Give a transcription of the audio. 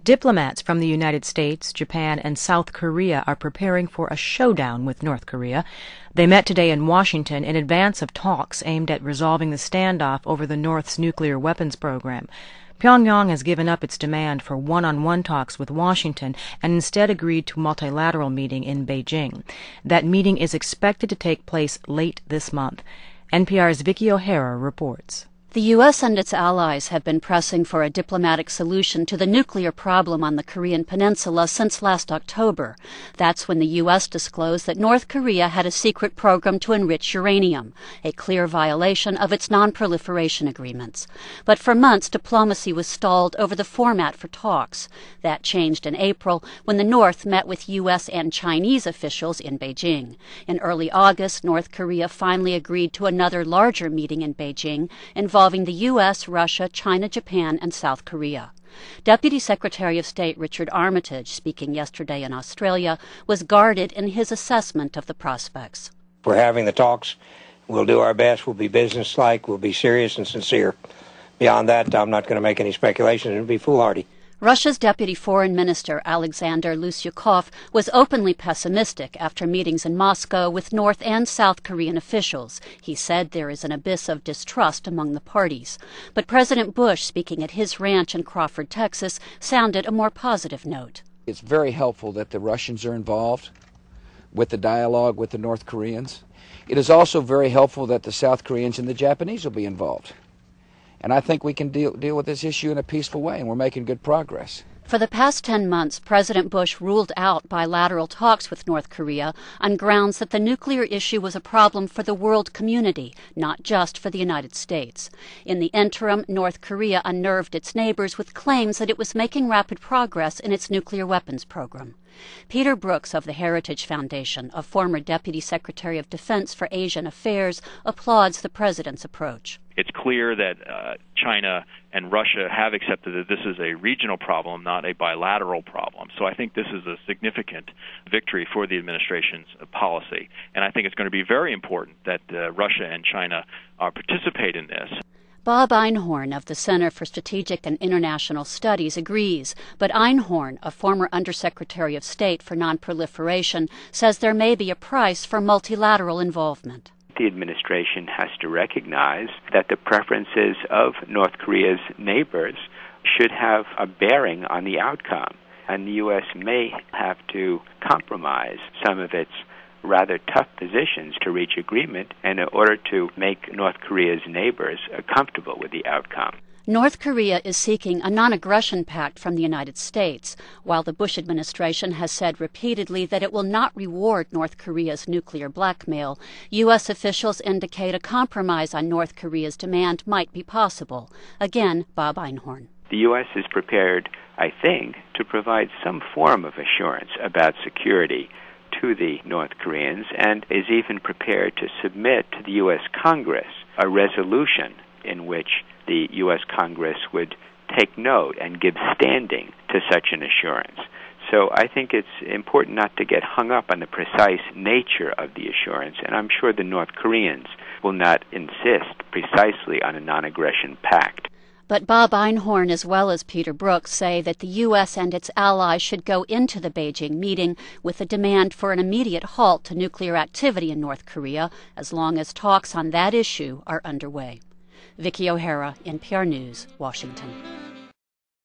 Diplomats from the United States, Japan, and South Korea are preparing for a showdown with North Korea. They met today in Washington in advance of talks aimed at resolving the standoff over the North's nuclear weapons program. Pyongyang has given up its demand for one-on-one talks with Washington and instead agreed to a multilateral meeting in Beijing. That meeting is expected to take place late this month. NPR's Vicky O'Hara reports. The U.S. and its allies have been pressing for a diplomatic solution to the nuclear problem on the Korean peninsula since last October. That's when the U.S. disclosed that North Korea had a secret program to enrich uranium, a clear violation of its non-proliferation agreements. But for months, diplomacy was stalled over the format for talks. That changed in April when the North met with U.S. and Chinese officials in Beijing. In early August, North Korea finally agreed to another larger meeting in Beijing involving the U.S., Russia, China, Japan, and South Korea. Deputy Secretary of State Richard Armitage, speaking yesterday in Australia, was guarded in his assessment of the prospects. We're having the talks. We'll do our best. We'll be businesslike. We'll be serious and sincere. Beyond that, I'm not going to make any speculation. It would be foolhardy. Russia's Deputy Foreign Minister Alexander Lusyukov was openly pessimistic after meetings in Moscow with North and South Korean officials. He said there is an abyss of distrust among the parties. But President Bush, speaking at his ranch in Crawford, Texas, sounded a more positive note. It's very helpful that the Russians are involved with the dialogue with the North Koreans. It is also very helpful that the South Koreans and the Japanese will be involved. And I think we can deal with this issue in a peaceful way, and we're making good progress. For the past 10 months, President Bush ruled out bilateral talks with North Korea on grounds that the nuclear issue was a problem for the world community, not just for the United States. In the interim, North Korea unnerved its neighbors with claims that it was making rapid progress in its nuclear weapons program. Peter Brooks of the Heritage Foundation, a former Deputy Secretary of Defense for Asian Affairs, applauds the president's approach. It's clear that China and Russia have accepted that this is a regional problem, not a bilateral problem. So I think this is a significant victory for the administration's policy. And I think it's going to be very important that Russia and China participate in this. Bob Einhorn of the Center for Strategic and International Studies agrees, but Einhorn, a former Undersecretary of State for Nonproliferation, says there may be a price for multilateral involvement. The administration has to recognize that the preferences of North Korea's neighbors should have a bearing on the outcome, and the U.S. may have to compromise some of its rather tough positions to reach agreement in order to make North Korea's neighbors comfortable with the outcome. North Korea is seeking a non-aggression pact from the United States, while the Bush administration has said repeatedly that it will not reward North Korea's nuclear blackmail. U.S. officials indicate a compromise on North Korea's demand might be possible. Again, Bob Einhorn. The U.S. is prepared, I think, to provide some form of assurance about security to the North Koreans, and is even prepared to submit to the U.S. Congress a resolution in which the U.S. Congress would take note and give standing to such an assurance. So I think it's important not to get hung up on the precise nature of the assurance, and I'm sure the North Koreans will not insist precisely on a non-aggression pact. But Bob Einhorn, as well as Peter Brooks, say that the U.S. and its allies should go into the Beijing meeting with a demand for an immediate halt to nuclear activity in North Korea, as long as talks on that issue are underway. Vicky O'Hara, NPR News, Washington.